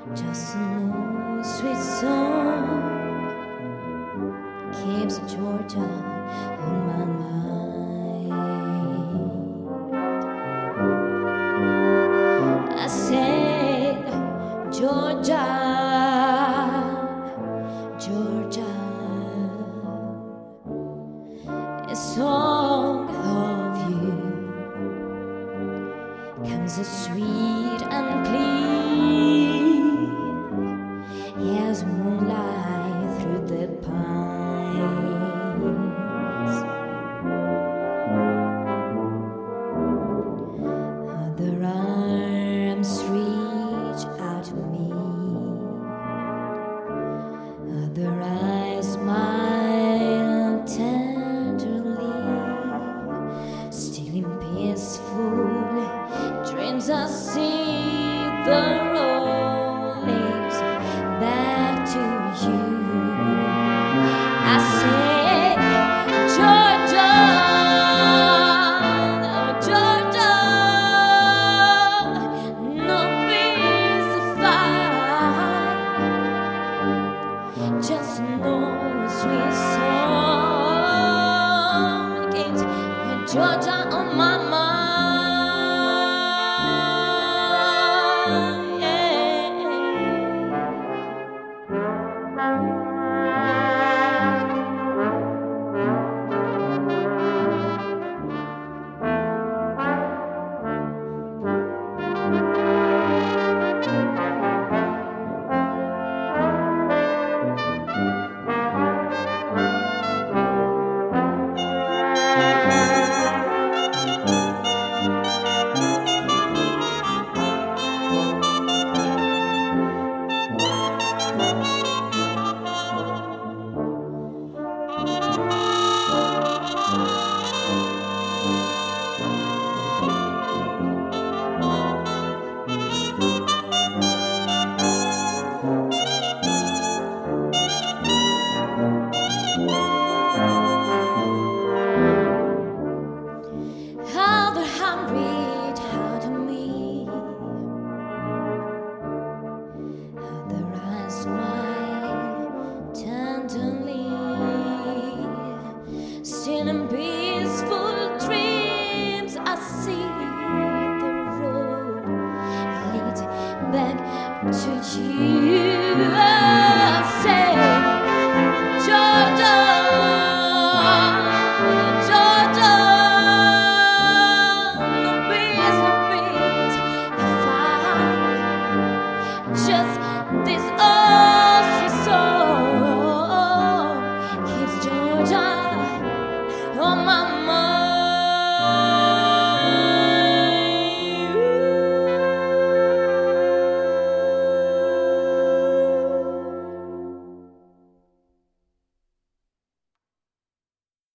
Just an old sweet song keeps Georgia on my mind. I said, Georgia, Georgia, a song of you comes as sweet and clear as moonlight through the pines. Other arms reach out to me, other eyes smile tenderly, still in peaceful dreams I see the road leads back to you. I say, Georgia, oh Georgia, no peace to fight, just no sweet song keeps Georgia on my mind. Still in peaceful dreams, I see the road lead back to you.